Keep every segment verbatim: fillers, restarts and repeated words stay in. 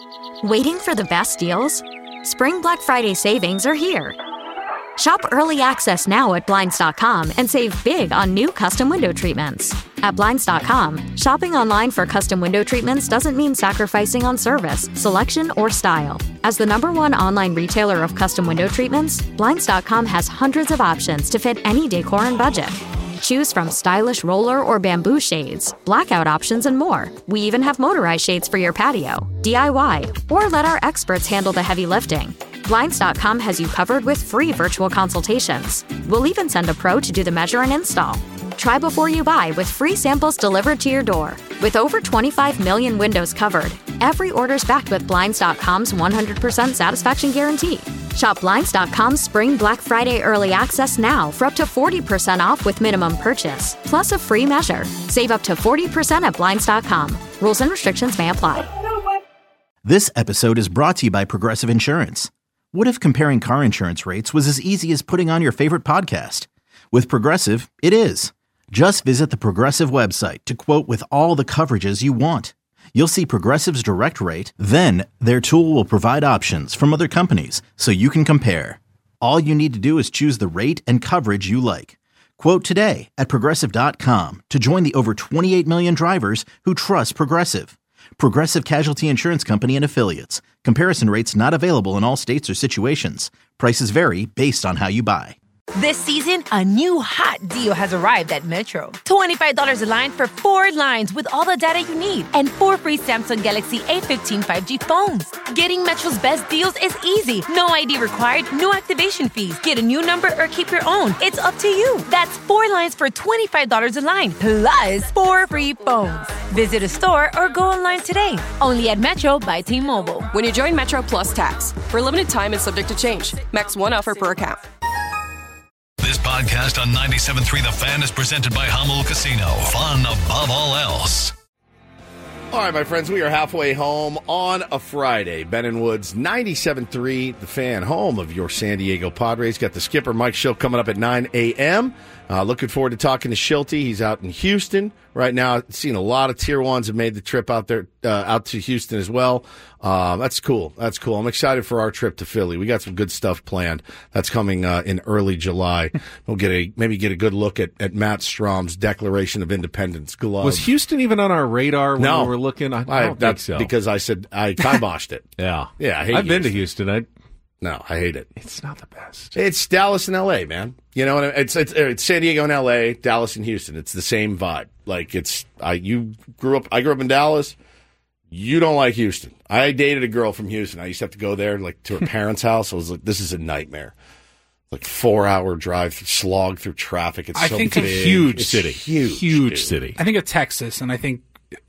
Waiting for the best deals? Spring Black Friday savings are here. Shop early access now at Blinds dot com and save big on new custom window treatments. At Blinds dot com, shopping online for custom window treatments doesn't mean sacrificing on service, selection, or style. As the number one online retailer of custom window treatments, Blinds dot com has hundreds of options to fit any decor and budget. Choose from stylish roller or bamboo shades, blackout options, and more. We even have motorized shades for your patio, D I Y, or let our experts handle the heavy lifting. Blinds dot com has you covered with free virtual consultations. We'll even send a pro to do the measure and install. Try before you buy with free samples delivered to your door. With over twenty-five million windows covered, every order's backed with Blinds dot com's one hundred percent satisfaction guarantee. Shop Blinds dot com's Spring Black Friday Early Access now for up to forty percent off with minimum purchase, plus a free measure. Save up to forty percent at Blinds dot com. Rules and restrictions may apply. This episode is brought to you by Progressive Insurance. What if comparing car insurance rates was as easy as putting on your favorite podcast? With Progressive, it is. Just visit the Progressive website to quote with all the coverages you want. You'll see Progressive's direct rate, then their tool will provide options from other companies so you can compare. All you need to do is choose the rate and coverage you like. Quote today at Progressive dot com to join the over twenty-eight million drivers who trust Progressive. Progressive Casualty Insurance Company and Affiliates. Comparison rates not available in all states or situations. Prices vary based on how you buy. This season, a new hot deal has arrived at Metro. twenty-five dollars a line for four lines with all the data you need and four free Samsung Galaxy A fifteen five G phones. Getting Metro's best deals is easy. No I D required, no activation fees. Get a new number or keep your own. It's up to you. That's four lines for twenty-five dollars a line, plus four free phones. Visit a store or go online today. Only at Metro by T-Mobile. When you join Metro Plus Tax. For a limited time and subject to change. Max one offer per account. This podcast on ninety-seven point three The Fan is presented by Hummel Casino. Fun above all else. All right, my friends, we are halfway home on a Friday. Ben and Woods, ninety-seven point three The Fan, home of your San Diego Padres. Got the skipper, Mike Shildt, coming up at nine a.m. Uh, looking forward to talking to Shilty. He's out in Houston right now. Seen a lot of Tier ones have made the trip out there, uh, out to Houston as well. Uh, that's cool. That's cool. I'm excited for our trip to Philly. We got some good stuff planned. That's coming uh, in early July. We'll get a maybe get a good look at, at Matt Strom's Declaration of Independence glove. Was Houston even on our radar when no. we were looking? I, I don't I, think that's so. Because I said I kiboshed it. yeah, yeah. I hate I've Houston. been to Houston. I no, I hate it. It's not the best. It's Dallas and L A, man. You know, it's it's, it's San Diego and L A, Dallas and Houston. It's the same vibe. Like it's I you grew up. I grew up in Dallas. You don't like Houston. I dated a girl from Houston. I used to have to go there, like to her parents' house. I was like, this is a nightmare. Like four hour drive, slog through traffic. It's I so think big. a huge It's city, huge, huge dude. city. I think of Texas, and I think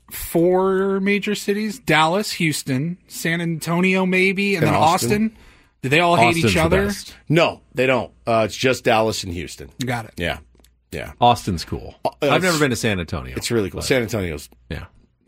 four major cities: Dallas, Houston, San Antonio, maybe, and, And then Austin. Austin. Do they all hate Austin's each the other? best. No, they don't. Uh, it's just Dallas and Houston. Got it. Yeah, yeah. Austin's cool. Uh, I've it's- never been to San Antonio. It's really cool. but- San Antonio's. Yeah.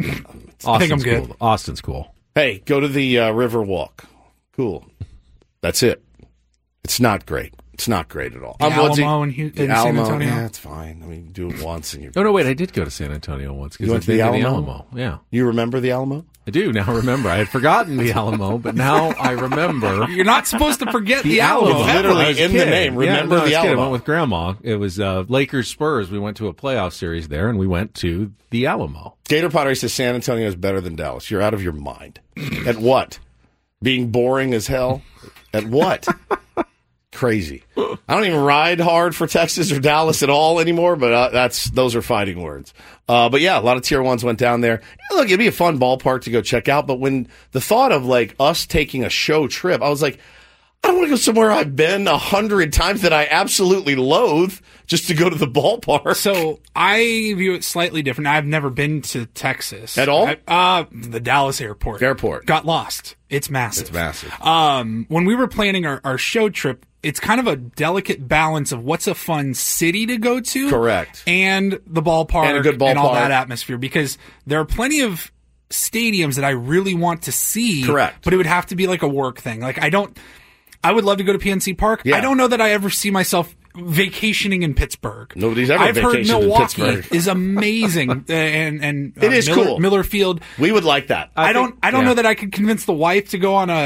I Austin's think I'm good. Cool. Austin's cool. Hey, go to the uh, River Walk. Cool. That's it. It's not great. It's not great at all. The I'm Woodsy. Alamo in, Hu- The in Alamo, San Antonio. yeah, it's fine. I mean, do it once and you're. Oh, no, wait. I did go to San Antonio once. 'cause You went I've to the been Alamo? Yeah. You remember the Alamo? I do now remember. I had forgotten the Alamo, but now I remember. You're not supposed to forget the, The Alamo. Alamo. It's literally I was a in the kid. name. Remember yeah, no, the I was a kid. I Alamo. went with Grandma. It was uh, Lakers Spurs. We went to a playoff series there, and we went to the Alamo. Gator Pottery says San Antonio is better than Dallas. You're out of your mind. At what? Being boring as hell? At what? Crazy. I don't even ride hard for Texas or Dallas at all anymore, but uh, that's those are fighting words. Uh, but yeah, a lot of tier ones went down there. Yeah, look, it'd be a fun ballpark to go check out. But when the thought of like us taking a show trip, I was like, I don't want to go somewhere I've been a hundred times that I absolutely loathe just to go to the ballpark. So I view it slightly different. I've never been to Texas At all? I, uh, the Dallas airport. Airport. Got lost. It's massive. It's massive. Um, when we were planning our, our show trip, it's kind of a delicate balance of what's a fun city to go to. Correct. And the ballpark And a good and all ballpark. that atmosphere, because there are plenty of stadiums that I really want to see. Correct. But it would have to be like a work thing. Like I don't, I would love to go to P N C Park. Yeah. I don't know that I ever see myself vacationing in Pittsburgh. Nobody's ever I've heard vacationed in Milwaukee Pittsburgh. is amazing, uh, and and uh, It is Miller, cool. Miller Field. We would like that. I, I don't. think- I don't yeah. know that I could convince the wife to go on a,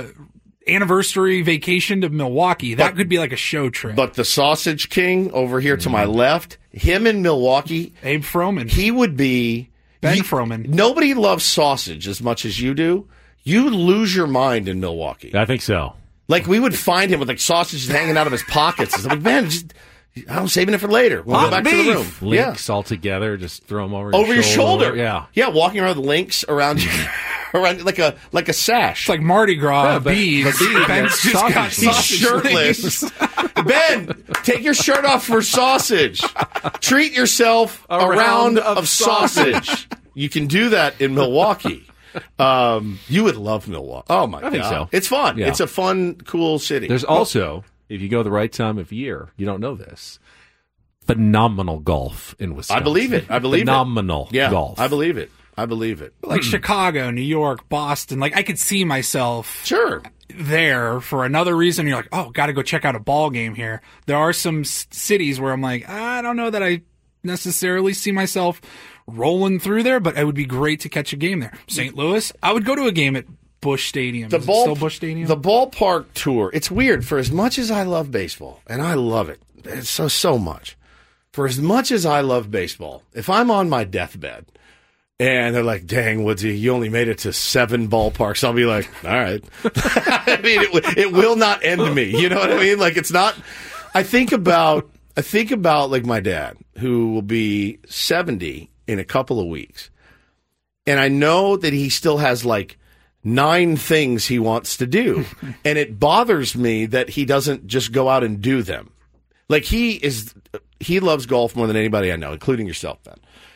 a anniversary vacation to Milwaukee. That But- could be like a show trip. But the Sausage King over here to my left, him in Milwaukee, Abe Froman, he would be Ben he- Froman. Nobody loves sausage as much as you do. You lose your mind in Milwaukee. I think so. Like, we would find him with like sausages hanging out of his pockets. It's like, man, just, I'm saving it for later. We'll go Hot back to the room. beef. Links all together, just throw them over, Over your shoulder. Yeah. Yeah, walking around with links around you, around like a like a sash. It's like Mardi Gras Yeah, but- beads. but beads, Ben's yeah, just got sausage. He's sausage shirtless. links. Ben, take your shirt off for sausage. Treat yourself a, A round, round of, of sausage. You can do that in Milwaukee. Um, you would love Milwaukee. Oh, my God. I think so. It's fun. Yeah. It's a fun, cool city. There's also, if you go the right time of year, you don't know this, phenomenal golf in Wisconsin. I believe it. I believe phenomenal it. Yeah, golf. I believe it. I believe it. Like Chicago, New York, Boston. Like I could see myself Sure. there for another reason. You're like, oh, got to go check out a ball game here. There are some s- cities where I'm like, I don't know that I necessarily see myself rolling through there, but it would be great to catch a game there. Saint Louis, I would go to a game at Busch Stadium. The Is it ball, still Busch Stadium? The ballpark tour. It's weird. For as much as I love baseball, and I love it, it's so so much. For as much as I love baseball, if I'm on my deathbed and they're like, "Dang, Woodsy, you only made it to seven ballparks," I'll be like, "All right." I mean, it, w- it will not end me. You know what I mean? Like, it's not. I think about I think about like my dad, who will be seventy in a couple of weeks, and I know that he still has like nine things he wants to do. And it bothers me that he doesn't just go out and do them. Like he is, he loves golf more than anybody I know, including yourself, Ben.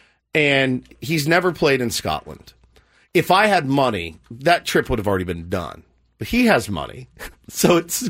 And he's never played in Scotland. If I had money, that trip would have already been done. But he has money. So it's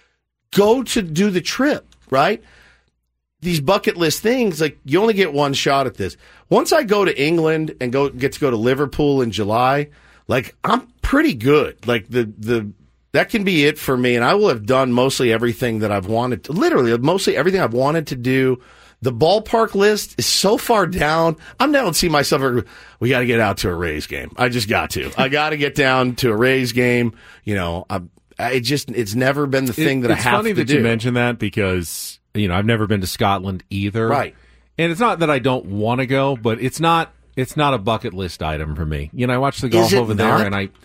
go to do the trip, right? These bucket list things, like you only get one shot at this. Once I go to England and go get to go to Liverpool in July, like I'm pretty good. Like the the that can be it for me, and I will have done mostly everything that I've wanted to, literally mostly everything I've wanted to do. The ballpark list is so far down. I'm down to see myself. We got to get out to a Rays game. I just got to. I got to get down to a Rays game. You know, I, I just it's never been the thing It- that I it's have funny to that do. you mention that because you know I've never been to Scotland either. Right. And it's not that I don't want to go, but it's not it's not a bucket list item for me. You know, I watch the golf Is it over not? there, and I,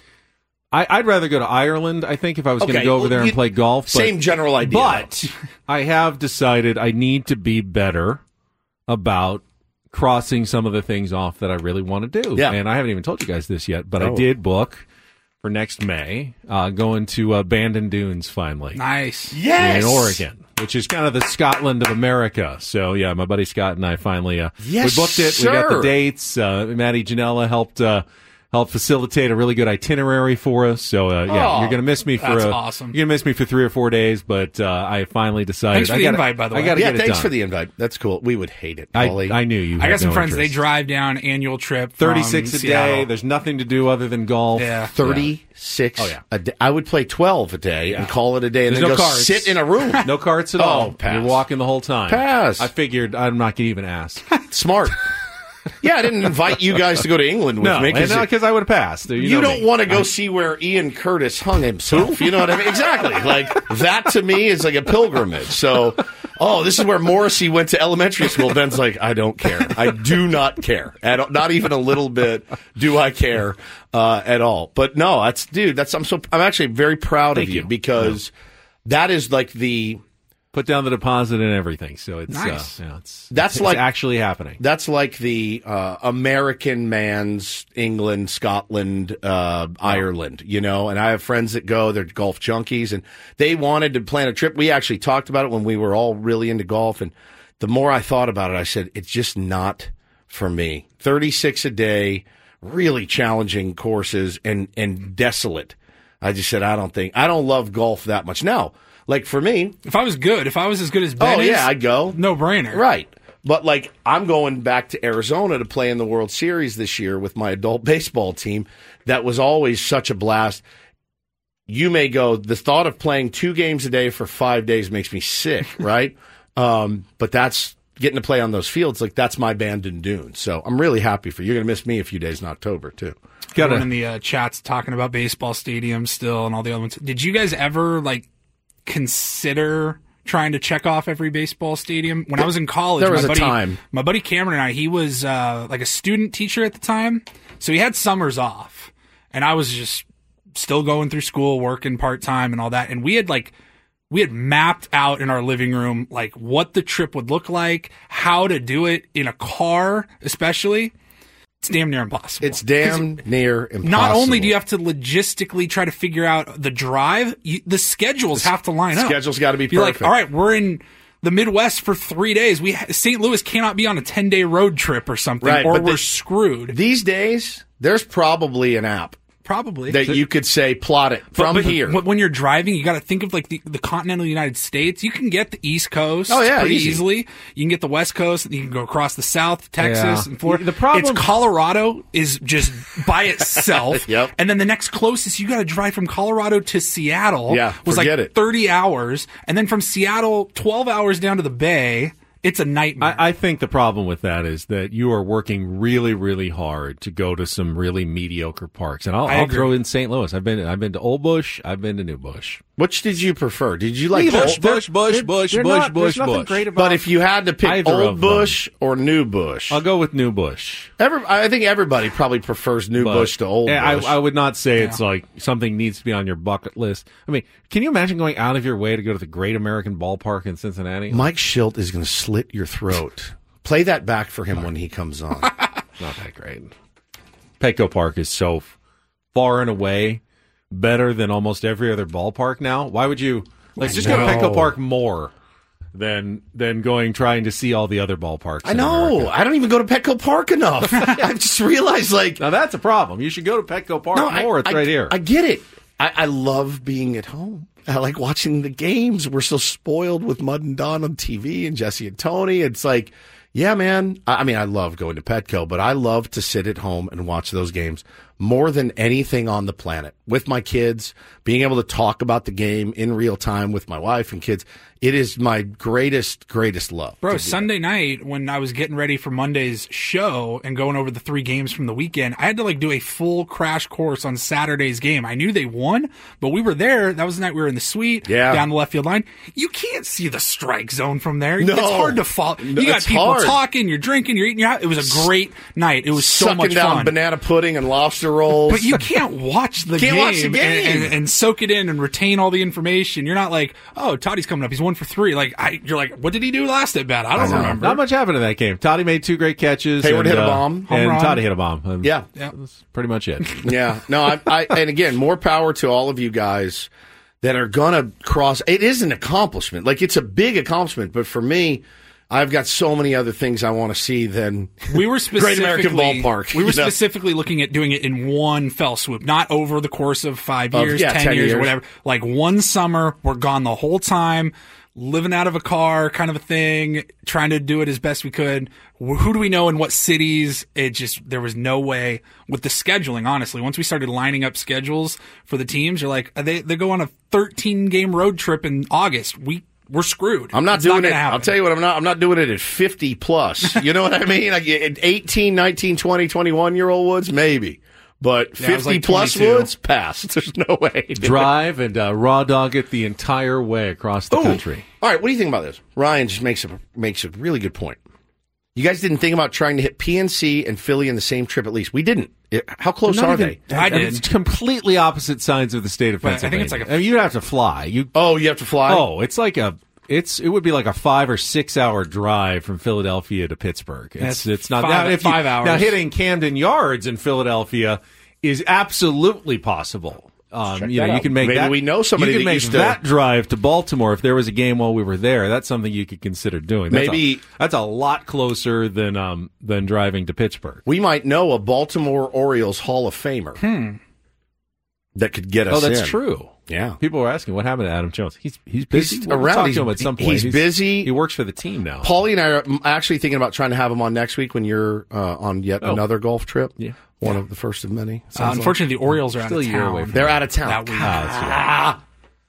I I'd rather go to Ireland. I think if I was going to Okay, go over well, there and you- play golf. But, same general idea, But I have decided I need to be better about crossing some of the things off that I really want to do. Yeah. And I haven't even told you guys this yet, but Oh. I did book for next May, uh, going to uh, Bandon Dunes finally. Nice. Yes, In Oregon, which is kind of the Scotland of America. So, yeah, my buddy Scott and I finally uh, Yes, we booked it. We got sir. the dates. Uh, Maddie Janella helped uh, helped facilitate a really good itinerary for us. So, uh, yeah, Oh, you're going to miss me for that's uh, awesome. You're going to miss me for three or four days, but uh, I finally decided. Thanks for I the gotta, invite, by the I way. got to Yeah, get it thanks done. for the invite. That's cool. We would hate it, I, Paulie. I knew you. I had got some no friends. They interest. drive down annual trip. from thirty-six a Seattle. day. There's nothing to do other than golf. Yeah. thirty-six Oh, yeah. a day. I would play twelve a day and call it a day and There's then no go cards. sit in a room. No carts at Oh, all. pass. You're walking the whole time. Pass. I figured I'm not going to even ask. Smart. Yeah, I didn't invite you guys to go to England with no, me because because I would have passed. You, you know don't me. want to go see where Ian Curtis hung himself. You know what I mean? Exactly. Like that to me is like a pilgrimage. So, oh, this is where Morrissey went to elementary school. Ben's like, I don't care. I do not care. At, all- not even a little bit do I care uh, at all. But no, that's dude. That's I'm so I'm actually very proud Thank of you, you. because that is like the. Put down the deposit and everything. So it's Nice. uh, yeah, it's That's it's like- actually happening. That's like the uh, American man's England, Scotland, uh, Ireland, you know. And I have friends that go; they're golf junkies, and they wanted to plan a trip. We actually talked about it when we were all really into golf, and the more I thought about it, I said it's just not for me. Thirty-six a day, really challenging courses, and and desolate. I just said I don't think I don't love golf that much now. Like for me, If I was good, if I was as good as Ben oh is, yeah, I'd go. no brainer. Right. But, like, I'm going back to Arizona to play in the World Series this year with my adult baseball team. That was always such a blast. You may go, the thought of playing two games a day for five days makes me sick, right? Um, but that's getting to play on those fields. Like, that's my Bandon Dunes. So I'm really happy for you. You're going to miss me a few days in October, too. Got one in the uh, chats talking about baseball stadiums still and all the other ones. Did you guys ever, like, consider trying to check off every baseball stadium? When I was in college, there was my a buddy, time. my buddy Cameron and I, he was uh, like a student teacher at the time, so he had summers off, and I was just still going through school, working part time and all that, and we had like we had mapped out in our living room like what the trip would look like, how to do it in a car, especially. It's damn near impossible. It's damn near impossible. Not only do you have to logistically try to figure out the drive, you, the schedules the have to line up. Schedule's got to be perfect. You're like, all right, we're in the Midwest for three days. We Saint Louis cannot be on a ten-day road trip or something, right, or but we're the, screwed. These days, there's probably an app. Probably. That you could say, plot it from but, but here. When you're driving, you got to think of like the, the continental United States. You can get the East Coast oh, yeah, pretty easy. easily. You can get the West Coast. You can go across the South, Texas, yeah. and Florida. The problem, it's Colorado is just by itself. Yep. And then the next closest, you got to drive from Colorado to Seattle. Yeah, was like it. thirty hours. And then from Seattle, twelve hours down to the Bay. It's a nightmare. I, I think the problem with that is that you are working really, really hard to go to some really mediocre parks, and I'll, I'll throw in Saint Louis. I've been, I've been to Old Bush. I've been to New Bush. Which did you prefer? Did you like Either. Old Bush, Bush, Bush, they're Bush, not, Bush, there's nothing Bush. great about But if you had to pick either Old of them. Bush or New Bush, I'll go with New Bush. Every, I think everybody probably prefers New But, Bush to Old I, Bush. I would not say it's like something needs to be on your bucket list. I mean, can you imagine going out of your way to go to the Great American Ballpark in Cincinnati? Mike Schilt is going to slit your throat. Play that back for him when he comes on. Not that great. Petco Park is so far and away better than almost every other ballpark now. Why would you like just go to Petco Park more than than going trying to see all the other ballparks? I know. America? I don't even go to Petco Park enough. I've just realized, like, now that's a problem. You should go to Petco Park no, more. I, it's I, right here. I get it. I, I love being at home. I like watching the games. We're so spoiled with Mud and Don on T V and Jesse and Tony. It's like, yeah, man. I, I mean, I love going to Petco, but I love to sit at home and watch those games more than anything on the planet with my kids, being able to talk about the game in real time with my wife and kids. It is my greatest, greatest love. Bro, Sunday night when I was getting ready for Monday's show and going over the three games from the weekend, I had to like do a full crash course on Saturday's game. I knew they won, but we were there. That was the night we were in the suite, yeah. down the left field line. You can't see the strike zone from there. No. It's hard to follow. You No, got it's people hard. talking, you're drinking, you're eating. You're out. It was a great night. It was so Sucking much down fun. banana pudding and lobster rolls. But you can't watch the Can't game, watch the game. And, and, and soak it in and retain all the information. You're not like, oh, Toddy's coming up. He's one for three. Like, I, you're like, what did he do last at bat? I don't I remember. Not much happened in that game. Toddy made two great catches. Hayward and, hit a uh, bomb. Home and run. Toddy hit a bomb. And Yeah. Yeah. That's pretty much it. Yeah. No, I, I, and again, more power to all of you guys that are going to cross. It is an accomplishment. Like, it's a big accomplishment. But for me, I've got so many other things I want to see than We were Great American specifically Ballpark. We were you know? specifically looking at doing it in one fell swoop, not over the course of five Of- years, yeah, ten, ten years, years. or whatever. Like one summer, we're gone the whole time, living out of a car, kind of a thing, trying to do it as best we could. Who do we know in what cities? It just there was no way with the scheduling. Honestly, once we started lining up schedules for the teams, you're like they they go on a thirteen game road trip in August. We we're screwed. I'm not It's doing not it. gonna happen. I'll tell you what, I'm not I'm not doing it at fifty plus. You know what I mean? Like at eighteen, nineteen, twenty, twenty-one year old Woods, maybe. But Yeah, I was fifty like plus twenty-two. Woods, pass. There's no way. Drive and uh, raw dog it the entire way across the Ooh. country. All right, what do you think about this? Ryan just makes a makes a really good point. You guys didn't think about trying to hit P N C and Philly in the same trip at least. We didn't. It, how close Not are even- they? I and did. It's completely opposite sides of the state of But I Pennsylvania. think it's like a- I mean, you'd have to fly. You Oh, you have to fly? Oh, it's like a it's it would be like a five or six hour drive from Philadelphia to Pittsburgh. It's That's it's not five- now, if you- five hours. Now hitting Camden Yards in Philadelphia is absolutely possible. Um, you know, you can make Maybe that. we know somebody you can that make used to- that drive to Baltimore if there was a game while we were there. That's something you could consider doing. That's Maybe- a, that's a lot closer than um than driving to Pittsburgh. We might know a Baltimore Orioles Hall of Famer Hmm. that could get us Oh, that's in. true. Yeah. People were asking what happened to Adam Jones. He's he's busy. He's We'll around. talk He's- to him at some point. he's busy. He works for the team now. Paulie and I are actually thinking about trying to have him on next week when you're uh, on yet Oh. another golf trip. Yeah. One of the first of many. Uh, Sounds like. unfortunately, the Orioles are out Still of a year town. away from They're out of town. That week. Ah, that's right. Ah.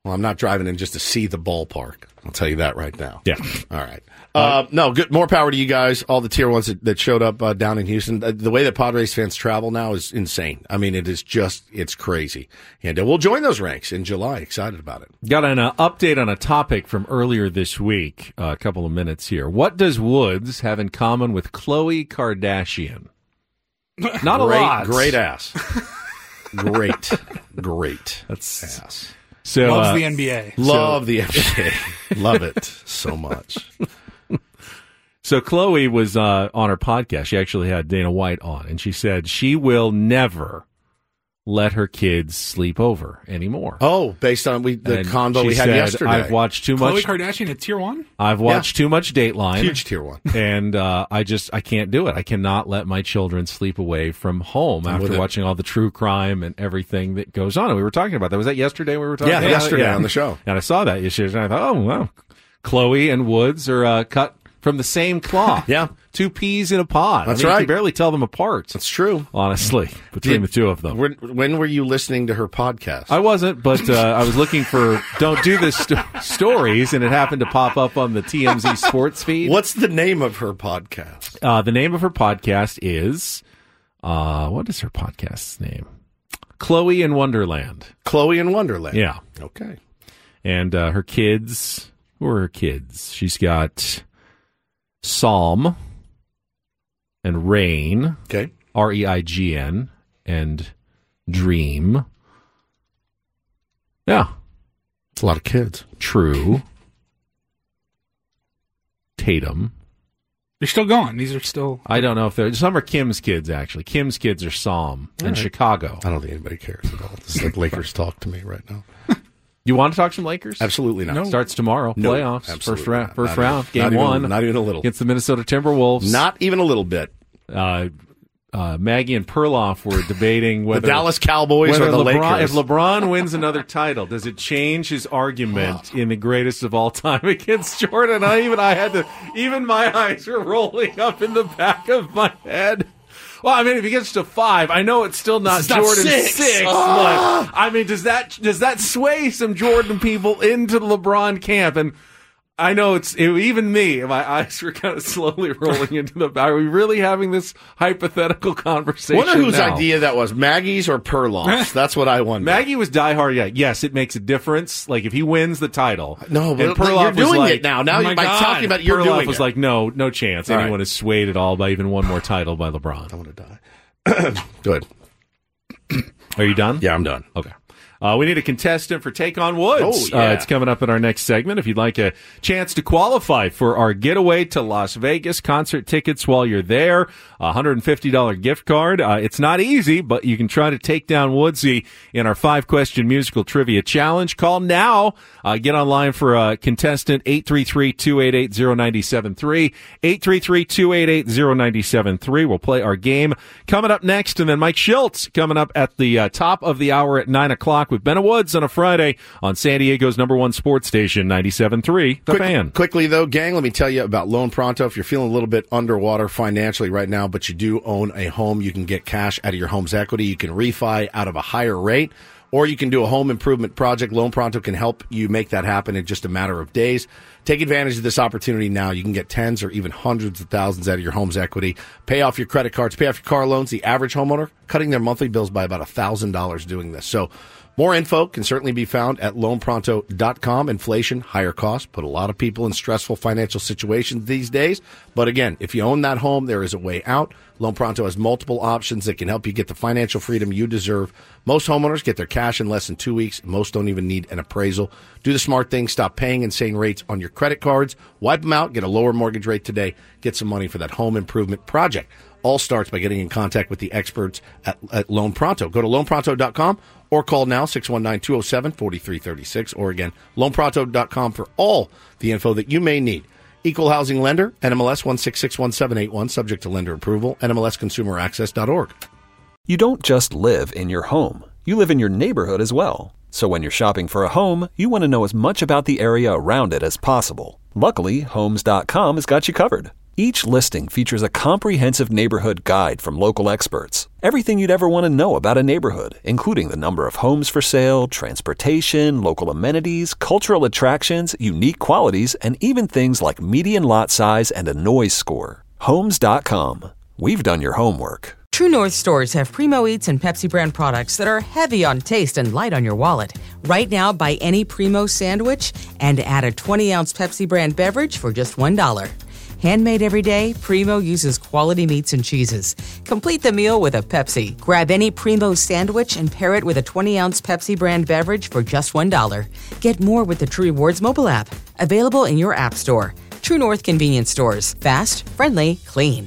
Well, I'm not driving in just to see the ballpark. I'll tell you that right now. Yeah. All right. Uh, no, good. More power to you guys. All the tier ones that, that showed up uh, down in Houston. Uh, the way that Padres fans travel now is insane. I mean, it is just, it's crazy. And uh, we'll join those ranks in July. Excited about it. Got an uh, update on a topic from earlier this week. Uh, a couple of minutes here. What does Woods have in common with Khloe Kardashian? Not great, a lot. Great ass. great, great That's ass. So, Loves uh, the N B A. Love so, the N B A. Love it so much. So Khloe was uh, on her podcast. She actually had Dana White on, and she said she will never let her kids sleep over anymore. Oh, based on we the and convo we had said, yesterday. I've watched too Khloe much. Kardashian at tier one? I've watched yeah. too much Dateline. Huge tier one. And uh, I just, I can't do it. I cannot let my children sleep away from home I'm after watching all the true crime and everything that goes on. And we were talking about that. Was that yesterday we were talking yeah, about yesterday yeah. on the show. And I saw that yesterday. And I thought, oh, wow. Khloe and Woods are uh, cut from the same cloth. Yeah. Two peas in a pod. That's I mean, right. You can barely tell them apart. That's true. Honestly, between Did, the two of them. When, when were you listening to her podcast? I wasn't, but uh, I was looking for Don't Do This st- stories, and it happened to pop up on the T M Z Sports feed. What's the name of her podcast? Uh, the name of her podcast is, uh, what is her podcast's name? Khloe in Wonderland. Khloe in Wonderland. Yeah. Okay. And uh, her kids, who are her kids? She's got Psalm and Rain, okay, R E I G N, and Dream. Yeah. It's a lot of kids. True. Tatum. They're still going. These are still... I don't know if they're... Some are Kim's kids, actually. Kim's kids are Psalm in right. Chicago. I don't think anybody cares at all. This is like Lakers talk to me right now. You want to talk some Lakers? Absolutely not. No. Starts tomorrow. No, Playoffs. First, ra- not. first not round. Even, game not one. Even, not even a little. Against the Minnesota Timberwolves. Not even a little bit. Uh, uh, Maggie and Perloff were debating whether... the Dallas Cowboys or the LeBron, Lakers. If LeBron wins another title, does it change his argument in the greatest of all time against Jordan? I even I had to... Even my eyes were rolling up in the back of my head. Well, I mean, if he gets to five, I know it's still not it's Jordan not six. six Ah. but I mean, does that does that sway some Jordan people into the LeBron camp? And I know it's it, even me. My eyes were kind of slowly rolling into the. Are we really having this hypothetical conversation? I wonder whose now? idea that was, Maggie's or Perloff's. That's what I wonder. Maggie was diehard. Yeah, yes, it makes a difference. Like if he wins the title, no, but and Perloff you're doing was like, it now. Now oh by God. talking about it, you're Perloff doing was it. like, no, no chance. All Anyone right. is swayed at all by even one more title by LeBron. I want to die. Good. Are you done? Yeah, I'm done. Okay. Uh, we need a contestant for Take on Woods. Oh, yeah. Uh, it's coming up in our next segment. If you'd like a chance to qualify for our getaway to Las Vegas, concert tickets while you're there, a one hundred fifty dollars gift card. Uh, it's not easy, but you can try to take down Woodsy in our five-question musical trivia challenge. Call now. Uh, get online for a contestant, eight three three, two eight eight, zero nine seven three, eight three three, two eight eight, zero nine seven three. We'll play our game coming up next, and then Mike Schultz coming up at the uh, top of the hour at nine o'clock with Ben Woods on a Friday on San Diego's number one sports station, ninety-seven point three, The Quick, Fan. Quickly, though, gang, let me tell you about Loan Pronto. If you're feeling a little bit underwater financially right now, but you do own a home, you can get cash out of your home's equity. You can refi out of a higher rate, or you can do a home improvement project. Loan Pronto can help you make that happen in just a matter of days. Take advantage of this opportunity now. You can get tens or even hundreds of thousands out of your home's equity. Pay off your credit cards, pay off your car loans. The average homeowner cutting their monthly bills by about one thousand dollars doing this. So more info can certainly be found at loan pronto dot com. Inflation, higher costs, put a lot of people in stressful financial situations these days. But again, if you own that home, there is a way out. Loan Pronto has multiple options that can help you get the financial freedom you deserve. Most homeowners get their cash in less than two weeks. Most don't even need an appraisal. Do the smart thing. Stop paying insane rates on your credit cards. Wipe them out. Get a lower mortgage rate today. Get some money for that home improvement project. All starts by getting in contact with the experts at, at Loan Pronto. Go to loan pronto dot com or call now, six one nine, two oh seven, four three three six, or again, loan pronto dot com for all the info that you may need. Equal housing lender, N M L S one six six one seven eight one, subject to lender approval, N M L S consumer access dot org. You don't just live in your home. You live in your neighborhood as well. So when you're shopping for a home, you want to know as much about the area around it as possible. Luckily, Homes dot com has got you covered. Each listing features a comprehensive neighborhood guide from local experts. Everything you'd ever want to know about a neighborhood, including the number of homes for sale, transportation, local amenities, cultural attractions, unique qualities, and even things like median lot size and a noise score. Homes dot com. We've done your homework. True North stores have Primo Eats and Pepsi brand products that are heavy on taste and light on your wallet. Right now, buy any Primo sandwich and add a twenty-ounce Pepsi brand beverage for just one dollar. Handmade every day, Primo uses quality meats and cheeses. Complete the meal with a Pepsi. Grab any Primo sandwich and pair it with a twenty-ounce Pepsi brand beverage for just one dollar. Get more with the True Rewards mobile app. Available in your app store. True North convenience stores. Fast, friendly, clean.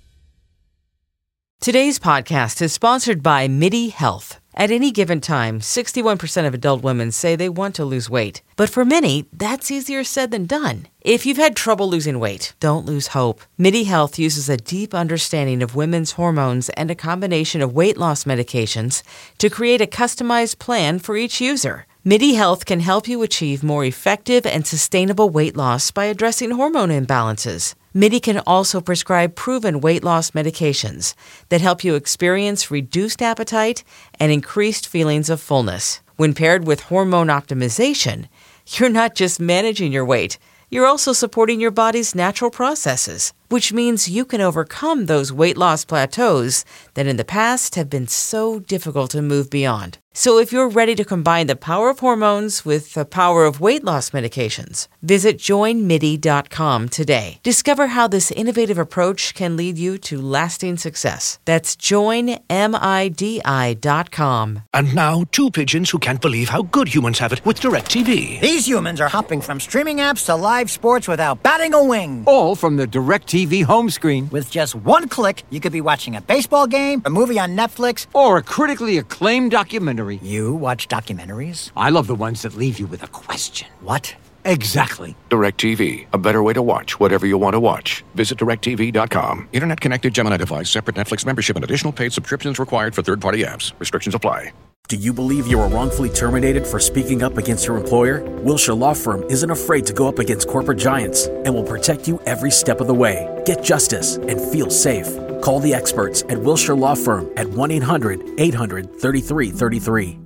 Today's podcast is sponsored by MIDI Health. At any given time, sixty-one percent of adult women say they want to lose weight. But for many, that's easier said than done. If you've had trouble losing weight, don't lose hope. MIDI Health uses a deep understanding of women's hormones and a combination of weight loss medications to create a customized plan for each user. MIDI Health can help you achieve more effective and sustainable weight loss by addressing hormone imbalances. MIDI can also prescribe proven weight loss medications that help you experience reduced appetite and increased feelings of fullness. When paired with hormone optimization, you're not just managing your weight, you're also supporting your body's natural processes, which means you can overcome those weight loss plateaus that in the past have been so difficult to move beyond. So if you're ready to combine the power of hormones with the power of weight loss medications, visit join midi dot com today. Discover how this innovative approach can lead you to lasting success. That's join midi dot com. And now, two pigeons who can't believe how good humans have it with DirecTV. These humans are hopping from streaming apps to live sports without batting a wing. All from the DirecTV home screen. With just one click, you could be watching a baseball game, a movie on Netflix, or a critically acclaimed documentary. You watch documentaries? I love the ones that leave you with a question. What? Exactly. DirecTV, a better way to watch whatever you want to watch. Visit direct T V dot com. Internet connected Gemini device, separate Netflix membership, and additional paid subscriptions required for third-party apps. Restrictions apply. Do you believe you were wrongfully terminated for speaking up against your employer? Wilshire Law Firm isn't afraid to go up against corporate giants and will protect you every step of the way. Get justice and feel safe. Call the experts at Wilshire Law Firm at one eight hundred eight hundred thirty-three thirty-three.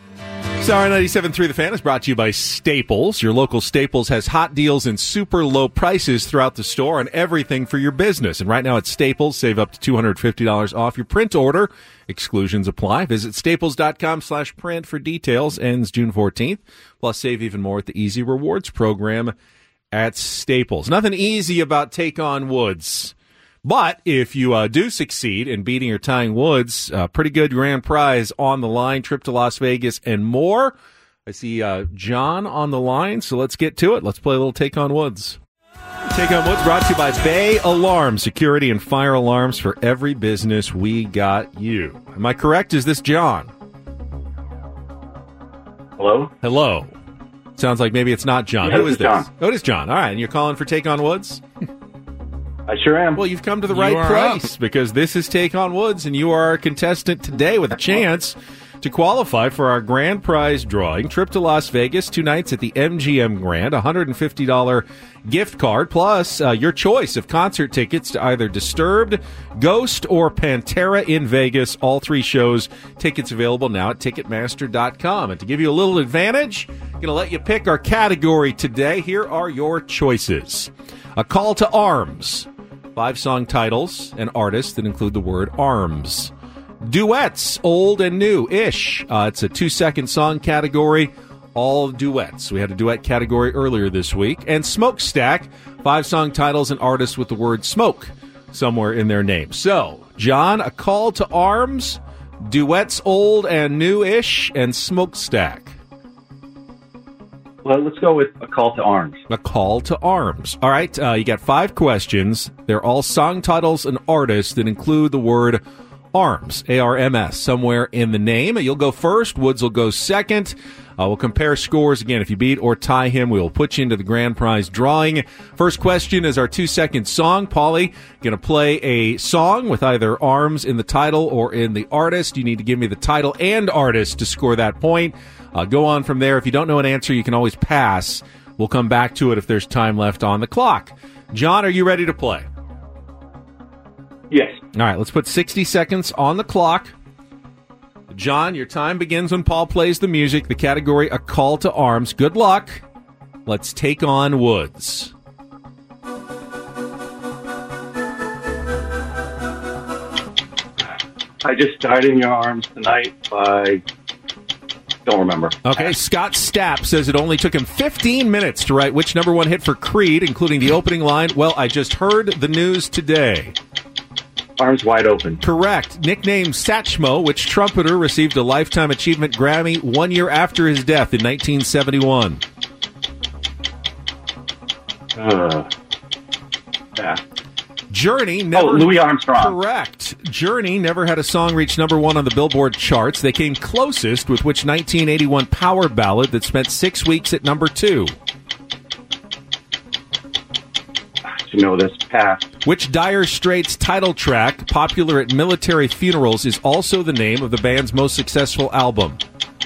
Star ninety-seven point three The Fan is brought to you by Staples. Your local Staples has hot deals and super low prices throughout the store on everything for your business. And right now at Staples, save up to two hundred fifty dollars off your print order. Exclusions apply. Visit staples dot com slash print for details. Ends June fourteenth. Plus, save even more at the Easy Rewards program at Staples. Nothing easy about Take On Woods. But if you uh, do succeed in beating or tying Woods, uh, pretty good grand prize on the line, trip to Las Vegas and more. I see uh, John on the line, so let's get to it. Let's play a little Take On Woods. Take On Woods brought to you by Bay Alarm, security and fire alarms for every business. We got you. Am I correct? Is this John? Hello? Hello. Sounds like maybe it's not John. Yeah, Who is this? John. Oh, it is John. All right, and you're calling for Take On Woods? I sure am. Well, you've come to the You right are place up. because this is Take On Woods, and you are our contestant today with a chance to qualify for our grand prize drawing. Trip to Las Vegas, two nights at the M G M Grand, one hundred fifty dollars gift card, plus uh, your choice of concert tickets to either Disturbed, Ghost, or Pantera in Vegas. All three shows. Tickets available now at ticketmaster dot com. And to give you a little advantage, I'm going to let you pick our category today. Here are your choices. A Call to Arms. Five song titles and artists that include the word arms. Duets, old and new-ish. Uh, it's a two-second song category, all duets. We had a duet category earlier this week. And Smokestack, five song titles and artists with the word smoke somewhere in their name. So, John, A Call to Arms, duets, old and new-ish, and Smokestack. Well, let's go with A Call to Arms. A Call to Arms. All right, uh, you got five questions. They're all song titles and artists that include the word arms, A R M S, somewhere in the name. You'll go first. Woods will go second. Uh, we'll compare scores. Again, if you beat or tie him, we will put you into the grand prize drawing. First question is our two-second song. Paulie, going to play a song with either arms in the title or in the artist. You need to give me the title and artist to score that point. Uh, go on from there. If you don't know an answer, you can always pass. We'll come back to it if there's time left on the clock. John, are you ready to play? Yes. All right, let's put sixty seconds on the clock. John, your time begins when Paul plays the music. The category, a call to arms. Good luck. Let's take on Woods. I Just Died in Your Arms Tonight by... Don't remember. Okay, Scott Stapp says it only took him fifteen minutes to write which number one hit for Creed, including the opening line, well, I just heard the news today. Arms Wide Open. Correct. Nicknamed Satchmo, which trumpeter received a Lifetime Achievement Grammy one year after his death in nineteen seventy-one. Uh, yeah. Journey never... Oh, Louis Armstrong. Correct. Journey never had a song reach number one on the Billboard charts. They came closest with which nineteen eighty-one power ballad that spent six weeks at number two? You know this, pass. Which Dire Straits title track, popular at military funerals, is also the name of the band's most successful album?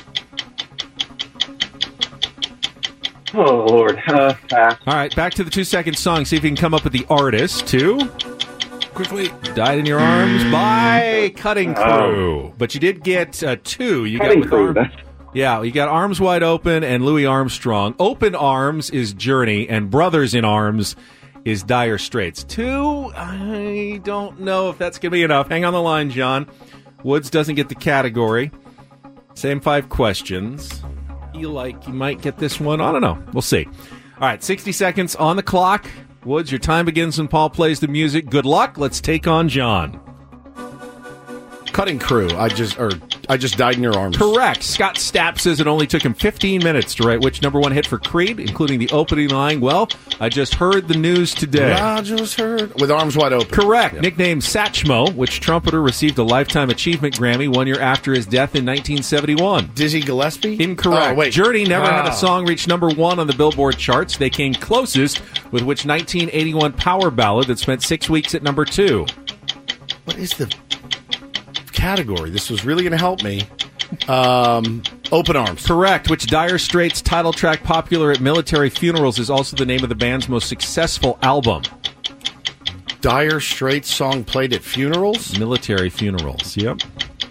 Oh, Lord. Uh, pass. All right, back to the two-second song. See if you can come up with the artist. Two. Quickly. Died in Your Arms by Cutting Crew. Oh. But you did get uh, two. You Cutting got with Crew, Arm- that's... Yeah, you got Arms Wide Open and Louis Armstrong. Open Arms is Journey, and Brothers in Arms is Dire Straits. Two, I don't know if that's going to be enough. Hang on the line, John. Woods doesn't get the category. Same five questions. Feel like you might get this one. I don't know. We'll see. All right, sixty seconds on the clock. Woods, your time begins when Paul plays the music. Good luck. Let's take on John. Cutting Crew. I just or I Just Died in Your Arms. Correct. Scott Stapp says it only took him fifteen minutes to write which number one hit for Creed, including the opening line, well, I just heard the news today. I just heard. With Arms Wide Open. Correct. Yep. Nicknamed Satchmo, which trumpeter received a Lifetime Achievement Grammy one year after his death in nineteen seventy-one. Dizzy Gillespie? Incorrect. Oh, wait. Journey never Wow. had a song reach number one on the Billboard charts. They came closest with which nineteen eighty-one power ballad that spent six weeks at number two. What is the category? This was really going to help me. Um, Open Arms. Correct. Which Dire Straits title track, popular at military funerals, is also the name of the band's most successful album. Dire Straits song played at funerals? Military funerals, yep.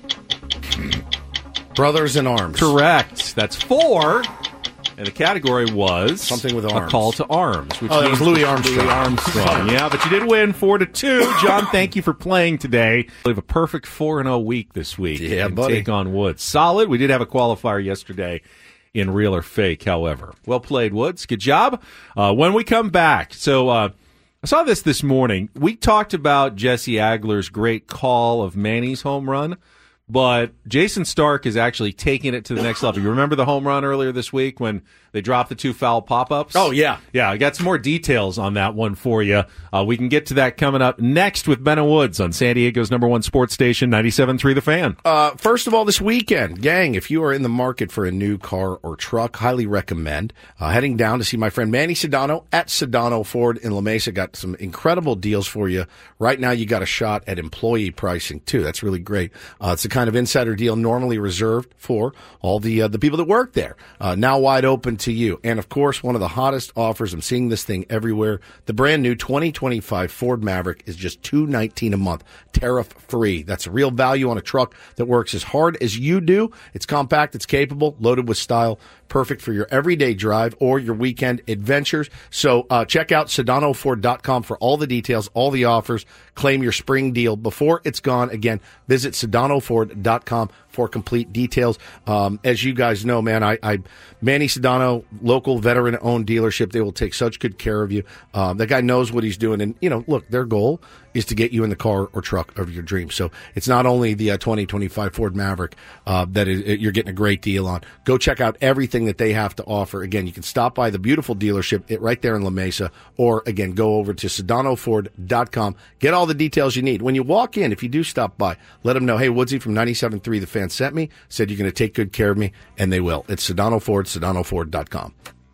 Brothers in Arms. Correct. That's four. And the category was something with a arms. call to arms. Which oh, that was means Louis Armstrong. Louis Armstrong. Yeah, but you did win four to two. John, thank you for playing today. We have a perfect four and zero week this week. Yeah, and buddy. Take on Woods. Solid. We did have a qualifier yesterday in real or fake. However, well played, Woods. Good job. Uh, when we come back, so uh, I saw this this morning. We talked about Jesse Agler's great call of Manny's home run. But Jason Stark is actually taking it to the next level. You remember the home run earlier this week when they dropped the two foul pop-ups? Oh, yeah. Yeah, I got some more details on that one for you. Uh, we can get to that coming up next with Ben and Woods on San Diego's number one sports station, ninety-seven point three The Fan. Uh, first of all, this weekend, gang, if you are in the market for a new car or truck, highly recommend uh, heading down to see my friend Manny Sedano at Sedano Ford in La Mesa. Got some incredible deals for you. Right now, you got a shot at employee pricing, too. That's really great. Uh, it's a kind of insider deal normally reserved for all the uh, the people that work there. Uh, now wide open to you. And, of course, one of the hottest offers, I'm seeing this thing everywhere, the brand new twenty twenty-five Ford Maverick is just two hundred nineteen dollars a month, tariff-free. That's a real value on a truck that works as hard as you do. It's compact, it's capable, loaded with style, perfect for your everyday drive or your weekend adventures. So uh, check out Sedano Ford dot com for all the details, all the offers. Claim your spring deal before it's gone. Again, visit Sedano Ford dot com for complete details. Um, as you guys know, man, I, I Manny Sedano, local veteran-owned dealership. They will take such good care of you. Um, that guy knows what he's doing. And, you know, look, their goal is to get you in the car or truck of your dreams. So it's not only the uh, twenty twenty-five Ford Maverick uh, that is, it, you're getting a great deal on. Go check out everything that they have to offer. Again, you can stop by the beautiful dealership it, right there in La Mesa, or, again, go over to Sedano Ford dot com. Get all the details you need. When you walk in, if you do stop by, let them know, hey, Woodsy from ninety-seven point three The Fan sent me, said you're going to take good care of me, and they will. It's Sedano Ford, Sedano Ford dot com.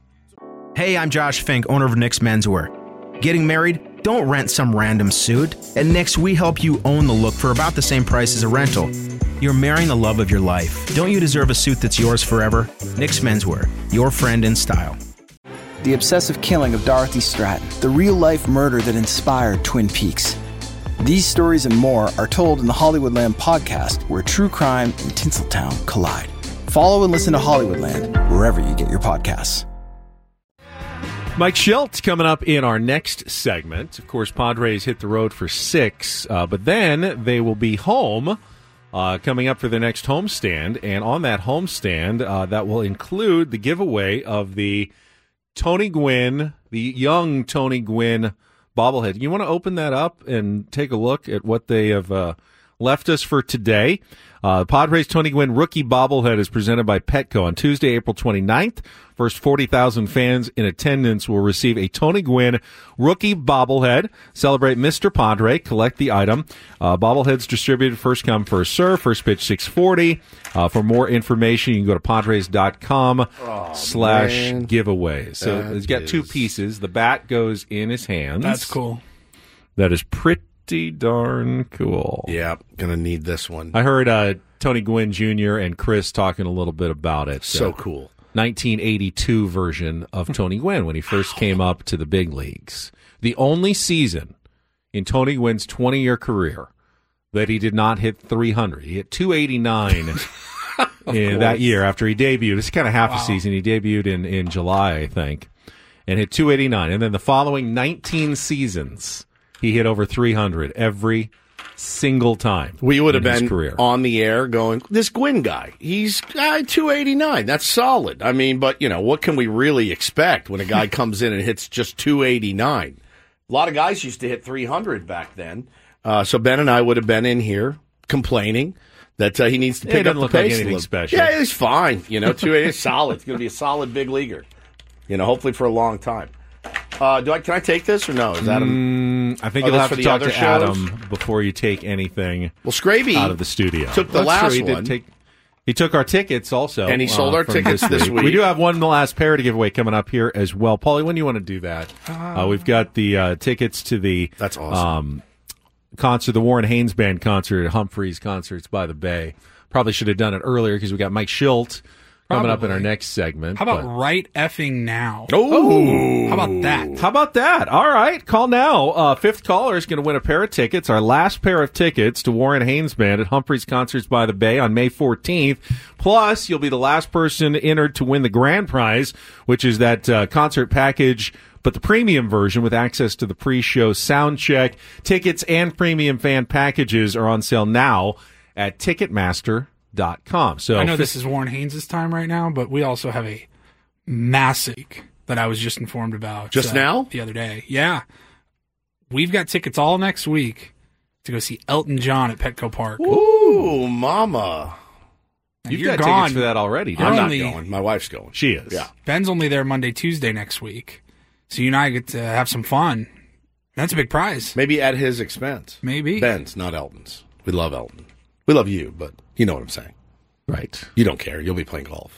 Hey, I'm Josh Fink, owner of Nick's Menswear. Getting married? Don't rent some random suit. At Nick's, we help you own the look for about the same price as a rental. You're marrying the love of your life. Don't you deserve a suit that's yours forever? Nick's Menswear, your friend in style. The obsessive killing of Dorothy Stratton, the real-life murder that inspired Twin Peaks. These stories and more are told in the Hollywoodland podcast, where true crime and Tinseltown collide. Follow and listen to Hollywoodland wherever you get your podcasts. Mike Schilt coming up in our next segment. Of course, Padres hit the road for six, uh, but then they will be home uh, coming up for their next homestand. And on that homestand, uh, that will include the giveaway of the Tony Gwynn, the young Tony Gwynn bobblehead. You want to open that up and take a look at what they have uh, left us for today? Uh, Padres Tony Gwynn rookie bobblehead is presented by Petco on Tuesday, April twenty-ninth. First forty thousand fans in attendance will receive a Tony Gwynn rookie bobblehead. Celebrate Mister Padre. Collect the item. Uh, bobbleheads distributed first come, first serve. First pitch six forty. Uh, for more information, you can go to Padres dot com oh, slash man. giveaway. So That he's got is... two pieces. The bat goes in his hands. That's cool. That is pretty darn cool. Yeah, gonna need this one. I heard uh, Tony Gwynn Junior and Chris talking a little bit about it. So cool. nineteen eighty-two version of Tony Gwynn when he first came up to the big leagues. The only season in Tony Gwynn's twenty-year career that he did not hit three hundred. He hit two eighty-nine in that year after he debuted. It's kind of half Wow. a season. He debuted in, in July, I think, and hit two eighty-nine. And then the following nineteen seasons, he hit over three hundred every single time. We would have in his been career. on the air going, this Gwynn guy, he's uh, two eighty-nine. That's solid. I mean, but, you know, what can we really expect when a guy comes in and hits just two eighty-nine? A lot of guys used to hit three hundred back then. Uh, so Ben and I would have been in here complaining that uh, he needs to Yeah, he pick up doesn't the look like pace a anything little. special. Yeah, he's fine. You know, two eighty is solid. It's going to be a solid big leaguer. You know, hopefully for a long time. Uh, do I? Can I take this or no? Is that a, Mm, I think Oh, you'll this have for to the talk other to shows? Adam before you take anything well, Scraby out of the studio. took the That's last true. He did one. take- he took our tickets also. And he sold uh, our from tickets this week. We do have one last pair to give away coming up here as well. Paulie, when do you want to do that? Uh, we've got the uh, tickets to the That's awesome. um, concert, the Warren Haynes Band concert at Humphreys Concerts by the Bay. Probably should have done it earlier because we got Mike Schilt coming up in our next segment. How about but- right effing now? Oh, How about that? How about that? All right, call now. Uh, fifth caller is going to win a pair of tickets, our last pair of tickets to Warren Haynes Band at Humphreys Concerts by the Bay on May fourteenth. Plus, you'll be the last person entered to win the grand prize, which is that uh, concert package, but the premium version with access to the pre-show sound check. Tickets and premium fan packages are on sale now at Ticketmaster dot com. So I know fi- this is Warren Haynes' time right now, but we also have a massive that I was just informed about. Just uh, now? The other day. Yeah. We've got tickets all next week to go see Elton John at Petco Park. Ooh, mama. Now, You've you're got gone. tickets for that already. You're I'm only- not going. My wife's going. She is. Yeah. Ben's only there Monday, Tuesday next week. So you and I get to have some fun. That's a big prize. Maybe at his expense. Maybe. Ben's, not Elton's. We love Elton. We love you, but you know what I'm saying. Right. You don't care. You'll be playing golf.